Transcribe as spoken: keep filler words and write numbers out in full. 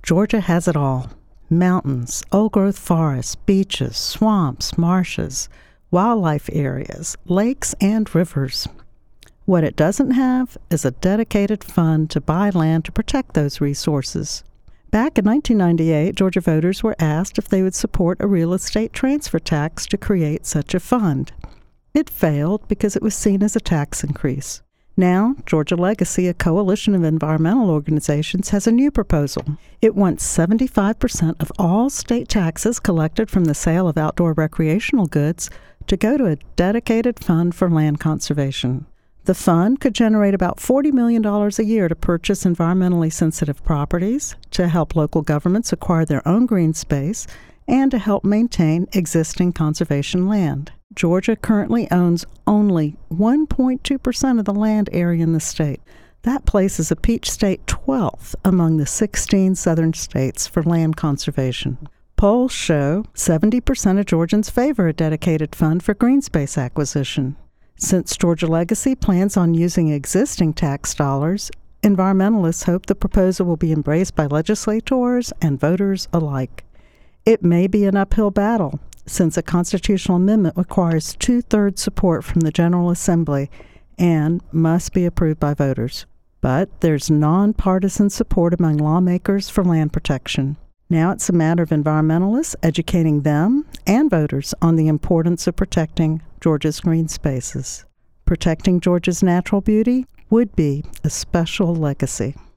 Georgia has it all. Mountains, old-growth forests, beaches, swamps, marshes, wildlife areas, lakes, and rivers. What it doesn't have is a dedicated fund to buy land to protect those resources. Back in nineteen ninety-eight, Georgia voters were asked if they would support a real estate transfer tax to create such a fund. It failed because it was seen as a tax increase. Now, Georgia Legacy, a coalition of environmental organizations, has a new proposal. It wants seventy-five percent of all state taxes collected from the sale of outdoor recreational goods to go to a dedicated fund for land conservation. The fund could generate about forty million dollars a year to purchase environmentally sensitive properties, to help local governments acquire their own green space, and to help maintain existing conservation land. Georgia currently owns only one point two percent of the land area in the state. That places a Peach State twelfth among the sixteen southern states for land conservation. Polls show seventy percent of Georgians favor a dedicated fund for green space acquisition. Since Georgia Legacy plans on using existing tax dollars, environmentalists hope the proposal will be embraced by legislators and voters alike. It may be an uphill battle, since a constitutional amendment requires two-thirds support from the General Assembly and must be approved by voters. But there's nonpartisan support among lawmakers for land protection. Now it's a matter of environmentalists educating them and voters on the importance of protecting Georgia's green spaces. Protecting Georgia's natural beauty would be a special legacy.